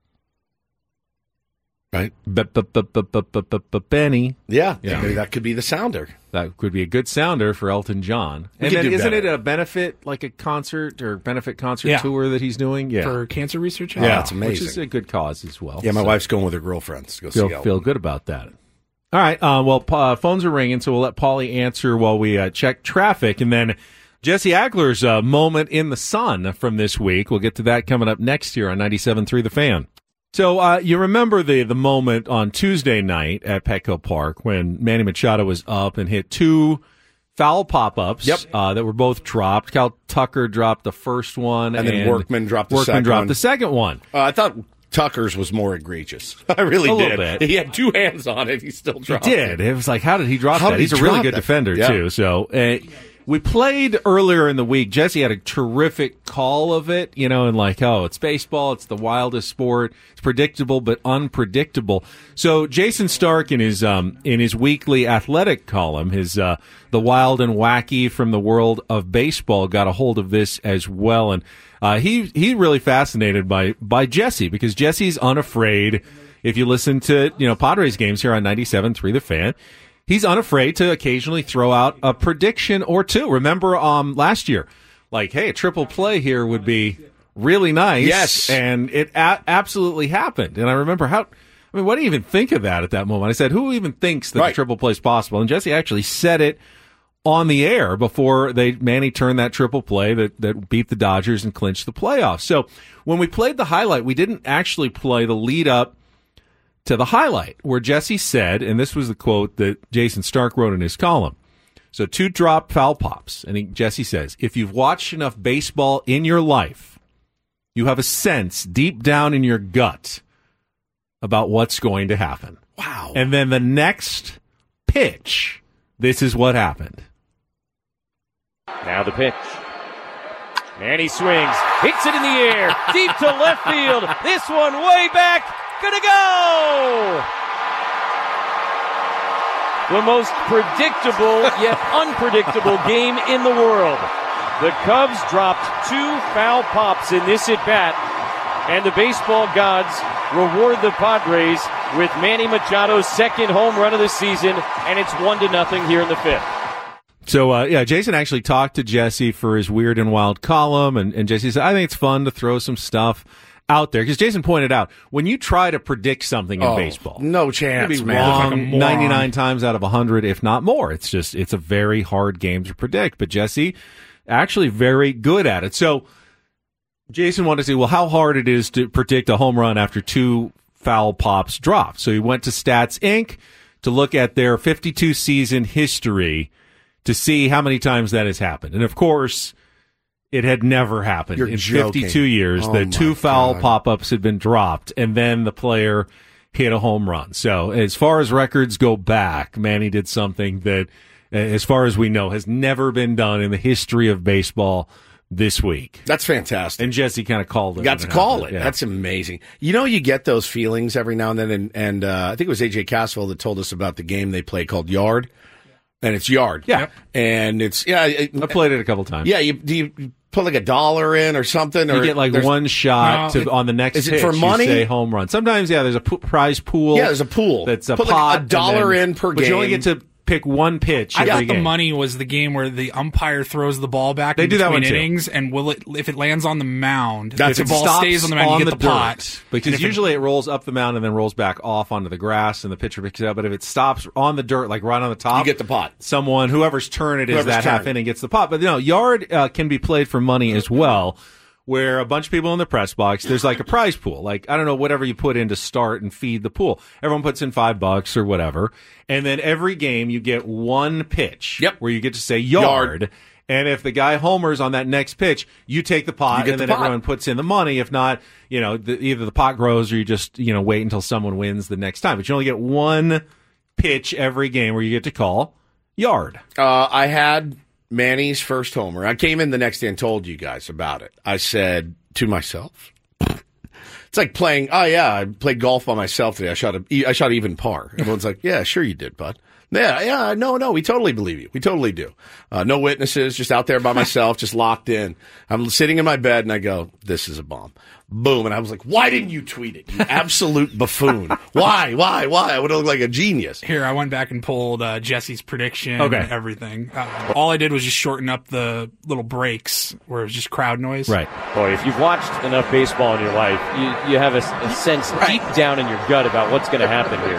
Right? But but but but but but but but Benny. Yeah. Yeah. Maybe that could be the sounder. That could be a good sounder for Elton John. We And could then do isn't better. it a benefit, like a concert or benefit concert Yeah. tour that he's doing? Yeah. For cancer research? Yeah, it's Which amazing. is a good cause as well. Yeah, my So wife's going with her girlfriends to go see feel, Elton. feel good about that. All right. Uh, well, uh, phones are ringing, so we'll let Paulie answer while we uh, check traffic. And then Jesse Agler's uh, moment in the sun from this week. We'll get to that coming up next year on ninety-seven point three The Fan. So uh, you remember the the moment on Tuesday night at Petco Park when Manny Machado was up and hit two foul pop-ups Yep. uh, that were both dropped. Cal Tucker dropped the first one. And then Workman dropped the Workman second dropped one. the second one. Uh, I thought Tucker's was more egregious. I really A did. little bit. He had two hands on it. He still He dropped did. it. It was like, how did he drop How that? did He's he a really drop good that? defender, Yeah. too. So uh, we played earlier in the week. Jesse had a terrific call of it, you know, and like, oh, it's baseball. It's the wildest sport. It's predictable but unpredictable. So Jason Stark in his um, in his weekly athletic column, his uh, the wild and wacky from the world of baseball, got a hold of this as well, and uh, he he really fascinated by by Jesse because Jesse's unafraid. If you listen to you know Padres games here on ninety-seven point three The Fan. He's unafraid to occasionally throw out a prediction or two. Remember um, last year, like, hey, a triple play here would be really nice. Yes. And it a- absolutely happened. And I remember how, I mean, what do you even think of that at that moment? I said, who even thinks that Right. the triple play is possible? And Jesse actually said it on the air before they Manny turned that triple play that, that beat the Dodgers and clinched the playoffs. So when we played the highlight, we didn't actually play the lead up to the highlight where Jesse said, and this was the quote that Jason Stark wrote in his column. So two drop foul pops. And he, Jesse says, if you've watched enough baseball in your life, you have a sense deep down in your gut about what's going to happen. Wow. And then the next pitch, this is what happened. Now the pitch. Manny swings, hits it in the air, deep to left field. This one way back, gonna go! The most predictable yet unpredictable game in the world. The Cubs dropped two foul pops in this at-bat, and the baseball gods reward the Padres with Manny Machado's second home run of the season, and it's one to nothing here in the fifth. So, uh, yeah, Jason actually talked to Jesse for his Weird and Wild column, and, and Jesse said, I think it's fun to throw some stuff out there. Because Jason pointed out, when you try to predict something in oh, baseball, no chance, you'll be man. wrong Like ninety-nine times out of one hundred, if not more. It's just, it's a very hard game to predict. But Jesse, actually very good at it. So, Jason wanted to see, well, how hard it is to predict a home run after two foul pops dropped. So he went to Stats Incorporated to look at their fifty-two season history to see how many times that has happened. And of course, it had never happened You're in joking. fifty-two years Oh that two foul God. pop-ups had been dropped and then the player hit a home run. So as far as records go back, Manny did something that, as far as we know, has never been done in the history of baseball this week. That's fantastic. And Jesse kind of called it. You got to call it. Yeah. That's amazing. You know, you get those feelings every now and then, and, and uh, I think it was A J Caswell that told us about the game they play called Yard, and it's Yard. Yeah. And it's, yeah. It, I played it a couple times. Yeah, you, do you put like a dollar in or something? You or get like there's- one shot No. to, on the next Is it pitch. for money? You say home run. Sometimes, yeah, there's a p- prize pool. Yeah, there's a pool. That's a Put like pot. a dollar and then- in per but you only game. get to pick one pitch I every thought the game. money was the game where the umpire throws the ball back They in do that between one too. innings, and will it if it lands on the mound, That's if the ball stays on the mound, you get the, dirt. pot. Because And if it- usually it rolls up the mound and then rolls back off onto the grass, and the pitcher picks it up. But if it stops on the dirt, like right on the top, You get the pot. Someone, whoever's turn it is Whoever's that half turn. inning gets the pot. But you know, Yard uh, can be played for money as well, where a bunch of people in the press box, there's like a prize pool. Like, I don't know, whatever you put in to start and feed the pool. Everyone puts in five bucks or whatever. And then every game you get one pitch Yep. where you get to say yard. Yard. And if the guy homers on that next pitch, you take the pot, You get and the then pot. everyone puts in the money. If not, you know, the, either the pot grows or you just, you know, wait until someone wins the next time. But you only get one pitch every game where you get to call yard. Uh, I had Manny's first homer. I came in the next day and told you guys about it. I said to myself, it's like playing, oh yeah, I played golf by myself today. I shot a, I shot even par. Everyone's like, yeah, sure you did, bud. Yeah, yeah, no, no, we totally believe you. We totally do. Uh, no witnesses, just out there by myself, just locked in. I'm sitting in my bed and I go, this is a bomb. Boom. And I was like, why didn't you tweet it? You absolute buffoon. Why? Why? Why? I would have looked like a genius. Here, I went back and pulled uh, Jesse's prediction Okay. and everything. Uh, all I did was just shorten up the little breaks where it was just crowd noise. Right. Boy, if you've watched enough baseball in your life, you, you have a, a sense deep down in your gut about what's going to happen here.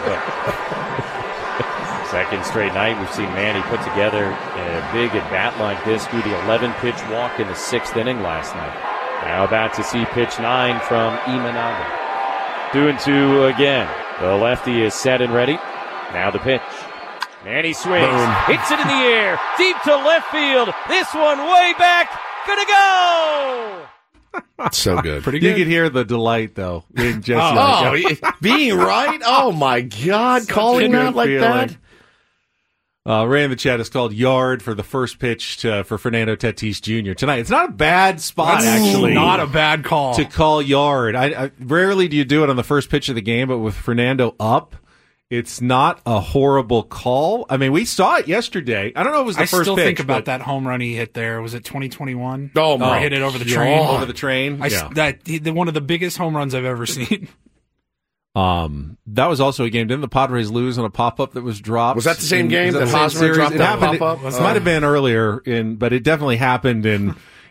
But second straight night, we've seen Manny put together a big at-bat like this through the eleven-pitch walk in the sixth inning last night. Now about to see pitch nine from Imanaga. Two and two again. The lefty is set and ready. Now the pitch. Manny swings, Boom. hits it in the air, deep to left field. This one way back, gonna go! So good. Pretty You good. could hear the delight, though, in Jesse. Oh, like, he- being right? Oh my God. Calling a out good like feeling. that? Uh, Ray in the chat is called yard for the first pitch to, for Fernando Tatis Junior tonight. It's not a bad spot, That's actually. not a bad call. to call yard. I, I rarely do you do it on the first pitch of the game, but with Fernando up, it's not a horrible call. I mean, we saw it yesterday. I don't know if it was the I first still pitch. think about but- that home run he hit there. Was it twenty twenty-one? Oh, Where my I hit it over the God. train. over the train. I s yeah. that he, the, one of the biggest home runs I've ever seen. Um, that was also a game. Didn't the Padres lose on a pop up that was dropped? Was that the same In- game was that the same Hosmer series? dropped It that happened. pop-up? It Oh. might have been earlier in, but it definitely happened in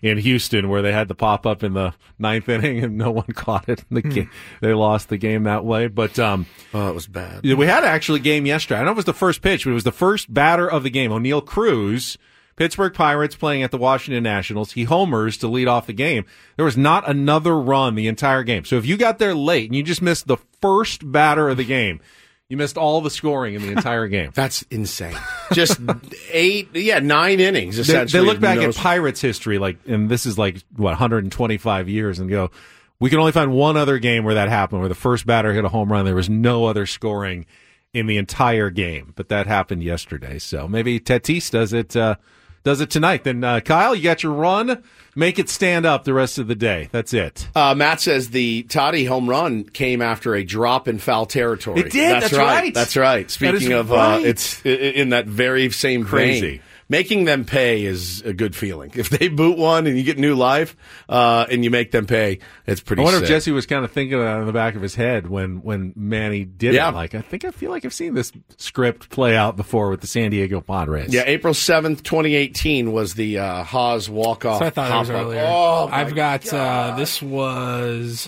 in Houston where they had the pop up in the ninth inning and no one caught it. The game, they lost the game that way. But um, oh, it was bad. We had actually a game yesterday. I know it was the first pitch, but it was the first batter of the game. O'Neal Cruz, Pittsburgh Pirates playing at the Washington Nationals. He homers to lead off the game. There was not another run the entire game. So if you got there late and you just missed the first batter of the game, you missed all the scoring in the entire game. That's insane. Just eight, yeah, nine innings, They, essentially. they look back no at Pirates history, like, and this is like, what, one hundred twenty-five years, and go, we can only find one other game where that happened, where the first batter hit a home run. There was no other scoring in the entire game, but that happened yesterday. So maybe Tatis does it, uh, does it tonight. Then, uh, Kyle, you got your run. Make it stand up the rest of the day. That's it. Uh, Matt says the Toddy home run came after a drop in foul territory. It did. That's, That's right. right. That's right. Speaking of, right. Uh, it's in that very same Crazy. vein. Making them pay is a good feeling. If they boot one and you get new life, uh, and you make them pay, it's pretty I wonder sick. if Jesse was kind of thinking that in the back of his head when, when Manny did Yeah. it. Like, I think I feel like I've seen this script play out before with the San Diego Padres. Yeah, April seventh, twenty eighteen was the uh, Haas walk-off. So I thought it was hop-up. earlier. Oh, my I've got, uh, this was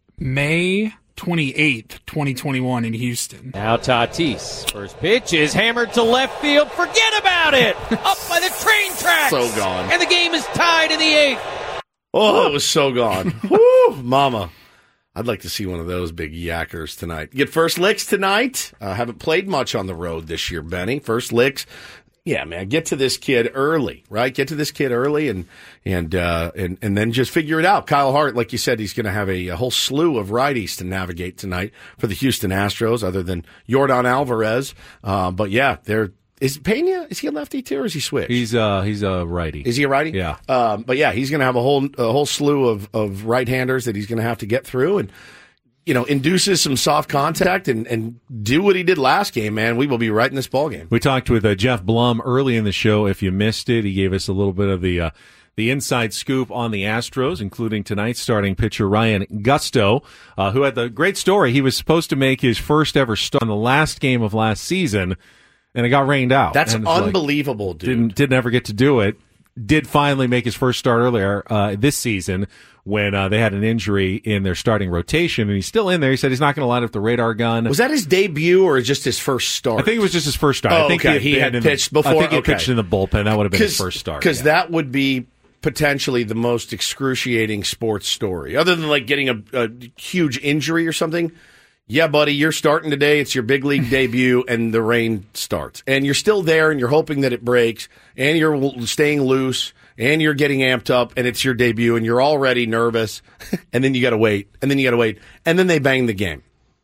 May twenty-eighth, twenty twenty-one in Houston. Now Tatis. First pitch is hammered to left field. Forget about it! Up by the train tracks! So gone. And the game is tied in the eighth. Oh, it was so gone. Woo, mama. I'd like to see one of those big yackers tonight. Get first licks tonight. Uh, haven't played much on the road this year, Benny. First licks. Yeah, man, get to this kid early, right? Get to this kid early and and uh, and and then just figure it out. Kyle Hart, like you said, he's going to have a, a whole slew of righties to navigate tonight for the Houston Astros, other than Yordan Alvarez. Uh, but yeah, they're is Pena, is he a lefty too, or is he switch? He's uh he's a righty. Is he a righty? Yeah. Um, but yeah, he's going to have a whole a whole slew of of right-handers that he's going to have to get through, and you know, induces some soft contact and, and do what he did last game, man. We will be right in this ball game. We talked with uh, Jeff Blum early in the show. If you missed it, he gave us a little bit of the uh, the inside scoop on the Astros, including tonight's starting pitcher Ryan Gusto, uh, who had the great story. He was supposed to make his first ever start in the last game of last season, and it got rained out. That's And it's unbelievable, like, dude. Didn't didn't ever get to do it. Did finally make his first start earlier uh, this season when uh, they had an injury in their starting rotation, and he's still in there. He said he's not going to light up the radar gun. Was that his debut or just his first start? I think it was just his first start. Oh, I think okay. he He had, had been pitched in the, before? I think he Okay. pitched in the bullpen. That would have been his first start. Because yeah. that would be potentially the most excruciating sports story, other than like getting a, a huge injury or something. Yeah, buddy, you're starting today. It's your big league debut, and the rain starts. And you're still there, and you're hoping that it breaks, and you're l- staying loose, and you're getting amped up, and it's your debut, and you're already nervous, and then you got to wait, and then you got to wait, and then they bang the game.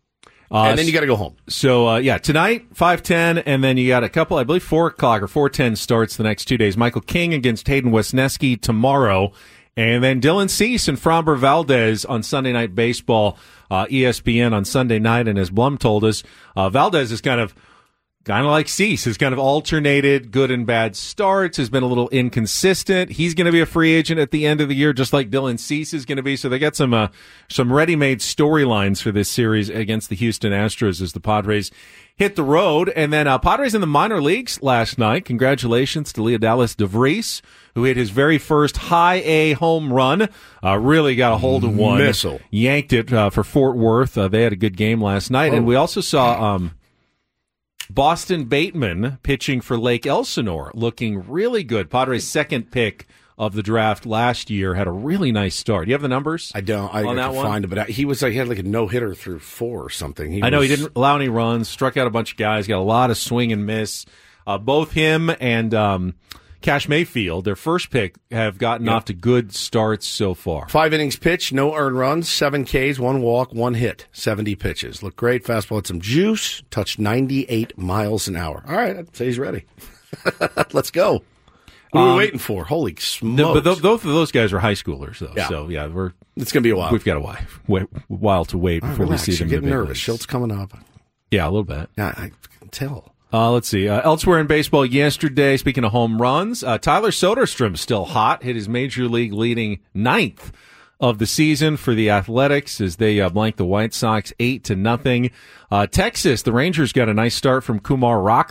Uh, and then you got to go home. So, uh, yeah, tonight, five ten, and then you got a couple, I believe, four o'clock or four ten starts the next two days. Michael King against Hayden Wesneski tomorrow, and then Dylan Cease and Framber Valdez on Sunday Night Baseball, uh, E S P N on Sunday night. And as Blum told us, uh, Valdez is kind of kind of like Cease, has kind of alternated good and bad starts, has been a little inconsistent. He's going to be a free agent at the end of the year, just like Dylan Cease is going to be. So they got some uh, some ready-made storylines for this series against the Houston Astros as the Padres hit the road. And then uh, Padres in the minor leagues last night. Congratulations to Leodalis DeVries, who hit his very first high A home run. Uh, really got a hold of one. Missile. Yanked it uh, for Fort Worth. Uh, they had a good game last night. Oh. And we also saw um, Boston Bateman pitching for Lake Elsinore, looking really good. Padres' second pick of the draft last year had a really nice start. Do you have the numbers? I don't. I on got that to one? find it, but I, he was like he had like a no hitter through four or something. He I know was, he didn't allow any runs, struck out a bunch of guys, got a lot of swing and miss. Uh, both him and um, Cash Mayfield, their first pick, have gotten Yep. off to good starts so far. Five innings pitched, no earned runs, seven Ks, one walk, one hit, seventy pitches. Looked great. Fastball had some juice. Touched ninety-eight miles an hour. All right, I'd say he's ready. Let's go. What are Um, we waiting for? Holy smokes! No, but th- both of those guys are high schoolers, though. Yeah. So yeah, we're it's going to be a while. We've got a while, wait, while to wait All right, before relax. we see them. You're in the getting big nervous. leagues. Schultz coming up. Yeah, a little bit. Yeah, I can tell. Uh, let's see. Uh, elsewhere in baseball yesterday, speaking of home runs, uh, Tyler Soderstrom still hot, hit his major league leading ninth of the season for the Athletics as they uh, blanked the White Sox eight to nothing. Uh, Texas, the Rangers got a nice start from Kumar Rocker.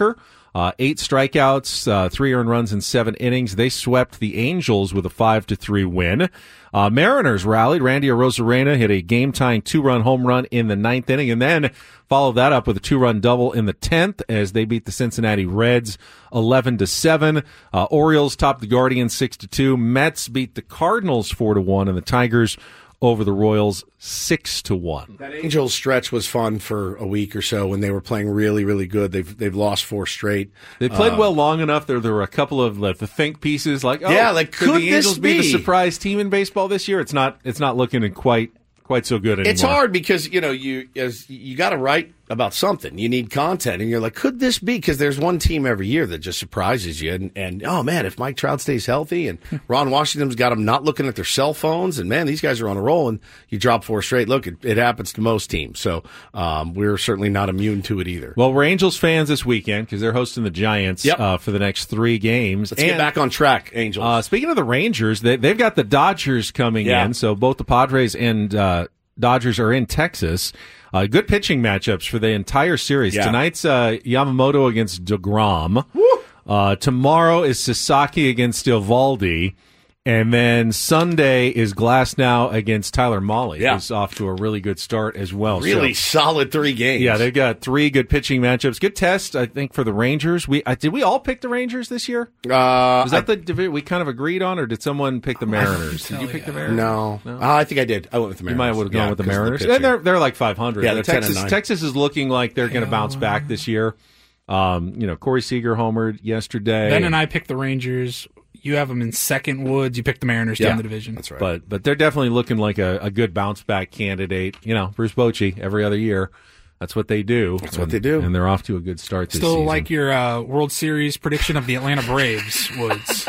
Uh, eight strikeouts, uh, three earned runs in seven innings. They swept the Angels with a five to three win. Uh, Mariners rallied. Randy Arozarena hit a game-tying two-run home run in the ninth inning, and then followed that up with a two-run double in the tenth as they beat the Cincinnati Reds eleven to seven. Uh, Orioles topped the Guardians six to two. Mets beat the Cardinals four to one, and the Tigers over the Royals six to one. That Angels stretch was fun for a week or so when they were playing really, really good. They've they've lost four straight. They played uh, well long enough. There there were a couple of like, the think pieces like, oh, yeah, like could, could the this Angels be? be the surprise team in baseball this year? It's not. It's not looking quite quite so good anymore. It's hard because you know you as you got to write about something. You need content, and you're like, could this be? Because there's one team every year that just surprises you. And, and oh man, if Mike Trout stays healthy, and Ron Washington's got them not looking at their cell phones, and man, these guys are on a roll. And you drop four straight. Look, it, it happens to most teams, so um, we're certainly not immune to it either. Well, we're Angels fans this weekend because they're hosting the Giants yep. uh, for the next three games. Let's and, get back on track, Angels. Uh, speaking of the Rangers, they, they've got the Dodgers coming yeah. in, so both the Padres and uh, Dodgers are in Texas. Uh, good pitching matchups for the entire series. Yeah. Tonight's uh, Yamamoto against DeGrom. Uh, tomorrow is Sasaki against Eovaldi. And then Sunday is Glasnow against Tyler Mahle, yeah. who's off to a really good start as well. Really so, solid three games. Yeah, they've got three good pitching matchups. Good test, I think, for the Rangers. We uh, did we all pick the Rangers this year? Uh, Was that I, the division we kind of agreed on, or did someone pick the Mariners? Did you pick the Mariners? No, no? Uh, I think I did. I went with the Mariners. You might have gone yeah, with the Mariners. The and they're they're like five hundred. Yeah, they're Texas, ten and nine. Texas is looking like they're going to bounce back this year. Um, you know, Corey Seager homered yesterday. Ben and I picked the Rangers. You have them in second. Woods. You picked the Mariners to yeah, win the division. That's right. But but they're definitely looking like a, a good bounce back candidate. You know, Bruce Bochy every other year. That's what they do. That's and, what they do. And they're off to a good start this Still season. like your uh, World Series prediction of the Atlanta Braves, Woods.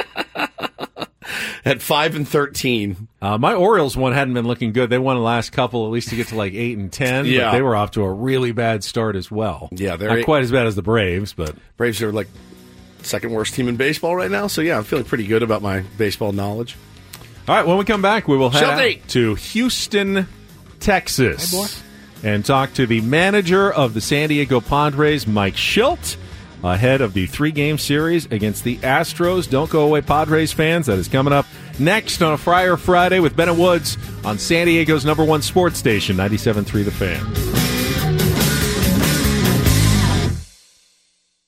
At five and thirteen. Uh, my Orioles one hadn't been looking good. They won the last couple, at least to get to like eight and ten. Yeah. But they were off to a really bad start as well. Yeah, they're not eight- quite as bad as the Braves, but Braves are like second worst team in baseball right now. So yeah, I'm feeling pretty good about my baseball knowledge. All right, when we come back, we will head Shelty. out to Houston, Texas, Hey, boy. and talk to the manager of the San Diego Padres, Mike Shildt, ahead of the three-game series against the Astros. Don't go away, Padres fans. That is coming up next on a Friar Friday with Bennett Woods on San Diego's number one sports station, ninety-seven point three The Fan.